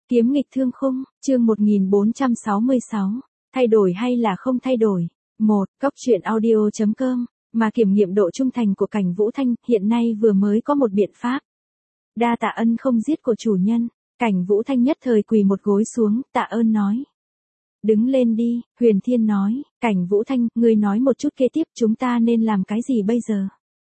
Kiếm nghịch thương khung, chương 1466, thay đổi hay là không thay đổi? 1. Cốc truyện audio.com, mà kiểm nghiệm độ trung thành của Cảnh Vũ Thanh, hiện nay vừa mới có một biện pháp. Đa tạ ân không giết của chủ nhân, Cảnh Vũ Thanh nhất thời quỳ một gối xuống, tạ ơn nói. Đứng lên đi, Huyền Thiên nói, Cảnh Vũ Thanh, ngươi nói một chút kế tiếp chúng ta nên làm cái gì bây giờ?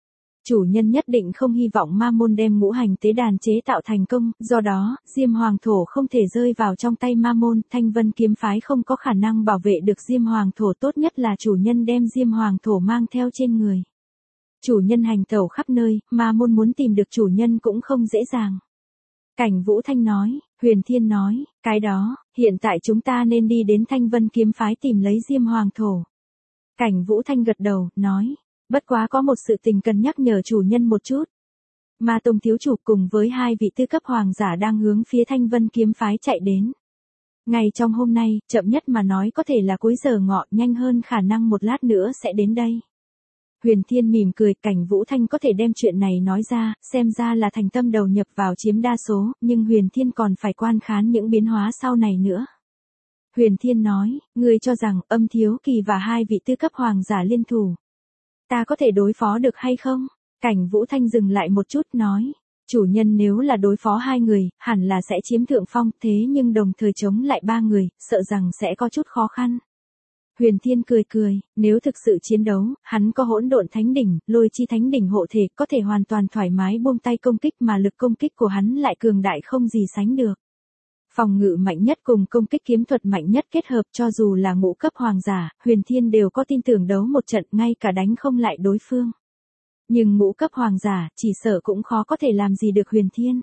Chủ nhân nhất định không hy vọng ma môn đem ngũ hành tế đàn chế tạo thành công, do đó, Diêm Hoàng Thổ không thể rơi vào trong tay ma môn, Thanh Vân kiếm phái không có khả năng bảo vệ được Diêm Hoàng Thổ, tốt nhất là chủ nhân đem Diêm Hoàng Thổ mang theo trên người. Chủ nhân hành tẩu khắp nơi, ma môn muốn tìm được chủ nhân cũng không dễ dàng. Cảnh Vũ Thanh nói, Huyền Thiên nói, cái đó, hiện tại chúng ta nên đi đến Thanh Vân kiếm phái tìm lấy Diêm Hoàng Thổ. Cảnh Vũ Thanh gật đầu, nói. Bất quá có một sự tình cần nhắc nhở chủ nhân một chút. Ma Tông thiếu chủ cùng với hai vị tư cấp hoàng giả đang hướng phía Thanh Vân kiếm phái chạy đến. Ngay trong hôm nay, chậm nhất mà nói có thể là cuối giờ ngọ, nhanh hơn khả năng một lát nữa sẽ đến đây. Huyền Thiên mỉm cười, Cảnh Vũ Thanh có thể đem chuyện này nói ra, xem ra là thành tâm đầu nhập vào chiếm đa số, nhưng Huyền Thiên còn phải quan khán những biến hóa sau này nữa. Huyền Thiên nói, ngươi cho rằng Âm Thiếu Kỳ và hai vị tư cấp hoàng giả liên thủ. Ta có thể đối phó được hay không? Cảnh Vũ Thanh dừng lại một chút nói. Chủ nhân nếu là đối phó hai người, hẳn là sẽ chiếm thượng phong, thế nhưng đồng thời chống lại ba người, sợ rằng sẽ có chút khó khăn. Huyền Thiên cười, nếu thực sự chiến đấu, hắn có hỗn độn thánh đỉnh, lôi chi thánh đỉnh hộ thể, có thể hoàn toàn thoải mái buông tay công kích mà lực công kích của hắn lại cường đại không gì sánh được. Phòng ngự mạnh nhất cùng công kích kiếm thuật mạnh nhất kết hợp, cho dù là ngũ cấp hoàng giả, Huyền Thiên đều có tin tưởng đấu một trận, ngay cả đánh không lại đối phương. Nhưng ngũ cấp hoàng giả, chỉ sợ cũng khó có thể làm gì được Huyền Thiên.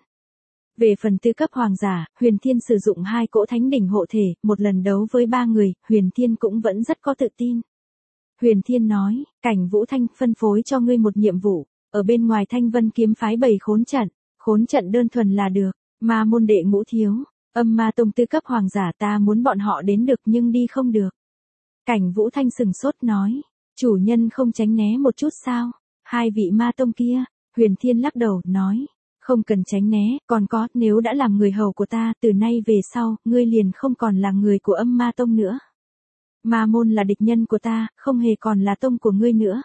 Về phần tư cấp hoàng giả, Huyền Thiên sử dụng hai cỗ thánh đỉnh hộ thể, một lần đấu với ba người, Huyền Thiên cũng vẫn rất có tự tin. Huyền Thiên nói, Cảnh Vũ Thanh, phân phối cho ngươi một nhiệm vụ, ở bên ngoài Thanh Vân kiếm phái bày khốn trận đơn thuần là được, ma môn đệ ngũ thiếu. Âm Ma Tông tư cấp hoàng giả, ta muốn bọn họ đến được nhưng đi không được. Cảnh Vũ Thanh sừng sốt nói, chủ nhân không tránh né một chút sao? Hai vị Ma Tông kia, Huyền Thiên lắc đầu, nói, không cần tránh né, còn có, nếu đã làm người hầu của ta, từ nay về sau, ngươi liền không còn là người của Âm Ma Tông nữa. Ma môn là địch nhân của ta, không hề còn là tông của ngươi nữa.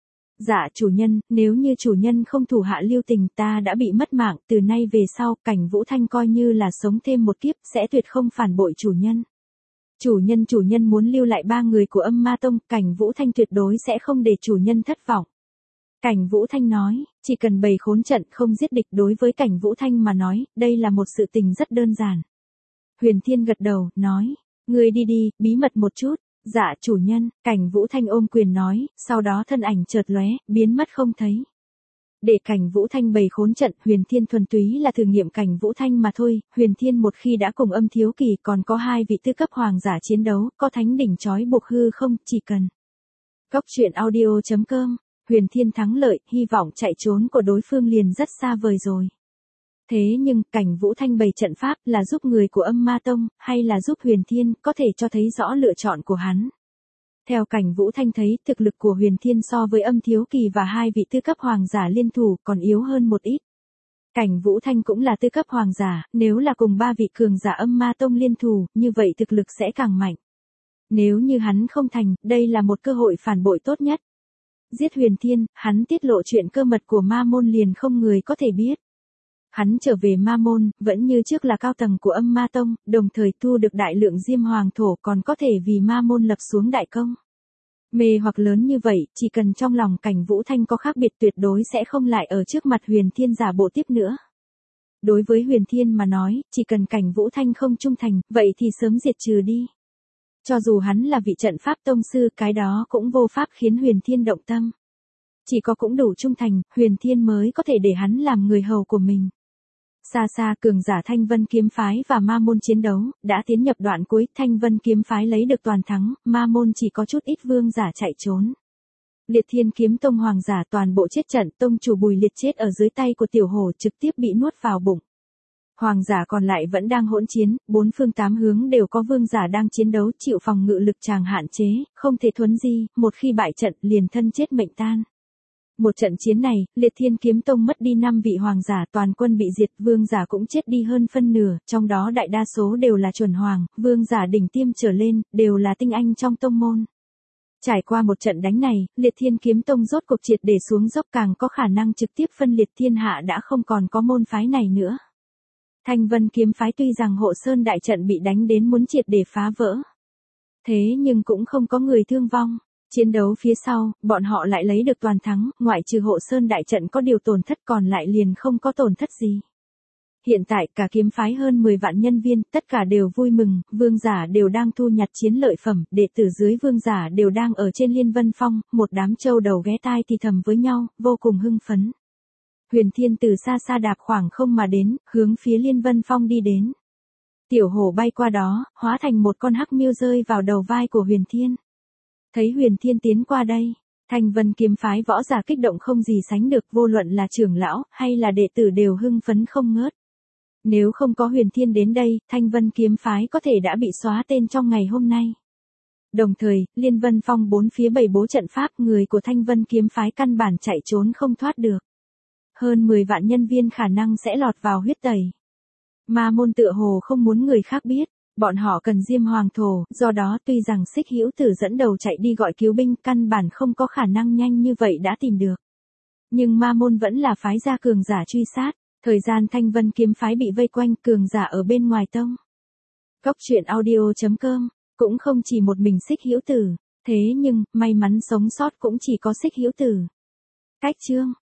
Dạ chủ nhân, nếu như chủ nhân không thủ hạ lưu tình, ta đã bị mất mạng, từ nay về sau, Cảnh Vũ Thanh coi như là sống thêm một kiếp, sẽ tuyệt không phản bội chủ nhân. Chủ nhân muốn lưu lại ba người của Âm Ma Tông, Cảnh Vũ Thanh tuyệt đối sẽ không để chủ nhân thất vọng. Cảnh Vũ Thanh nói, chỉ cần bày khốn trận không giết địch, đối với Cảnh Vũ Thanh mà nói, đây là một sự tình rất đơn giản. Huyền Thiên gật đầu, nói, ngươi đi, bí mật một chút. Dạ chủ nhân, Cảnh Vũ Thanh ôm quyền nói, sau đó thân ảnh chợt lóe, biến mất không thấy. Để Cảnh Vũ Thanh bày khốn trận, Huyền Thiên thuần túy là thử nghiệm Cảnh Vũ Thanh mà thôi, Huyền Thiên một khi đã cùng Âm Thiếu Kỳ còn có hai vị tư cấp hoàng giả chiến đấu, có thánh đỉnh trói buộc hư không, chỉ cần. Cốc truyện audio.com, Huyền Thiên thắng lợi, hy vọng chạy trốn của đối phương liền rất xa vời rồi. Thế nhưng, Cảnh Vũ Thanh bày trận pháp là giúp người của Âm Ma Tông, hay là giúp Huyền Thiên, có thể cho thấy rõ lựa chọn của hắn. Theo Cảnh Vũ Thanh thấy, thực lực của Huyền Thiên so với Âm Thiếu Kỳ và hai vị tư cấp hoàng giả liên thủ còn yếu hơn một ít. Cảnh Vũ Thanh cũng là tư cấp hoàng giả, nếu là cùng ba vị cường giả Âm Ma Tông liên thủ, như vậy thực lực sẽ càng mạnh. Nếu như hắn không thành, đây là một cơ hội phản bội tốt nhất. Giết Huyền Thiên, hắn tiết lộ chuyện cơ mật của ma môn liền không người có thể biết. Hắn trở về ma môn, vẫn như trước là cao tầng của Âm Ma Tông, đồng thời thu được đại lượng Diêm Hoàng Thổ, còn có thể vì ma môn lập xuống đại công. Mê hoặc lớn như vậy, chỉ cần trong lòng Cảnh Vũ Thanh có khác biệt tuyệt đối sẽ không lại ở trước mặt Huyền Thiên giả bộ tiếp nữa. Đối với Huyền Thiên mà nói, chỉ cần Cảnh Vũ Thanh không trung thành, vậy thì sớm diệt trừ đi. Cho dù hắn là vị trận pháp tông sư, cái đó cũng vô pháp khiến Huyền Thiên động tâm. Chỉ có cũng đủ trung thành, Huyền Thiên mới có thể để hắn làm người hầu của mình. Xa cường giả Thanh Vân kiếm phái và ma môn chiến đấu, đã tiến nhập đoạn cuối, Thanh Vân kiếm phái lấy được toàn thắng, ma môn chỉ có chút ít vương giả chạy trốn. Liệt Thiên kiếm tông hoàng giả toàn bộ chết trận, tông chủ Bùi Liệt chết ở dưới tay của tiểu hổ, trực tiếp bị nuốt vào bụng. Hoàng giả còn lại vẫn đang hỗn chiến, bốn phương tám hướng đều có vương giả đang chiến đấu, chịu phòng ngự lực tràng hạn chế, không thể thuấn di, một khi bại trận liền thân chết mệnh tan. Một trận chiến này, Liệt Thiên Kiếm Tông mất đi 5 vị hoàng giả, toàn quân bị diệt, vương giả cũng chết đi hơn phân nửa, trong đó đại đa số đều là chuẩn hoàng, vương giả đỉnh tiêm trở lên, đều là tinh anh trong tông môn. Trải qua một trận đánh này, Liệt Thiên Kiếm Tông rốt cuộc triệt để xuống dốc, càng có khả năng trực tiếp phân liệt thiên hạ, đã không còn có môn phái này nữa. Thanh Vân kiếm phái tuy rằng Hộ Sơn đại trận bị đánh đến muốn triệt để phá vỡ, thế nhưng cũng không có người thương vong. Chiến đấu phía sau, bọn họ lại lấy được toàn thắng, ngoại trừ Hộ Sơn đại trận có điều tổn thất, còn lại liền không có tổn thất gì. Hiện tại cả kiếm phái hơn 10 vạn nhân viên, tất cả đều vui mừng, vương giả đều đang thu nhặt chiến lợi phẩm, đệ tử dưới vương giả đều đang ở trên Liên Vân Phong, một đám châu đầu ghé tai thì thầm với nhau, vô cùng hưng phấn. Huyền Thiên từ xa xa đạp khoảng không mà đến, hướng phía Liên Vân Phong đi đến. Tiểu hổ bay qua đó, hóa thành một con hắc miêu rơi vào đầu vai của Huyền Thiên. Thấy Huyền Thiên tiến qua đây, Thanh Vân kiếm phái võ giả kích động không gì sánh được, vô luận là trưởng lão hay là đệ tử đều hưng phấn không ngớt. Nếu không có Huyền Thiên đến đây, Thanh Vân kiếm phái có thể đã bị xóa tên trong ngày hôm nay. Đồng thời, Liên Vân Phong bốn phía bày bố trận pháp, người của Thanh Vân kiếm phái căn bản chạy trốn không thoát được. Hơn 10 vạn nhân viên khả năng sẽ lọt vào huyết tẩy. Ma môn tựa hồ không muốn người khác biết, bọn họ cần Diêm Hoàng thổ, do đó tuy rằng Xích Hữu Tử dẫn đầu chạy đi gọi cứu binh, căn bản không có khả năng nhanh như vậy đã tìm được. Nhưng ma môn vẫn là phái ra cường giả truy sát, thời gian Thanh Vân kiếm phái bị vây quanh, cường giả ở bên ngoài tông. Cốc truyện audio.com, cũng không chỉ một mình Xích Hữu Tử, thế nhưng, may mắn sống sót cũng chỉ có Xích Hữu Tử. Cách chương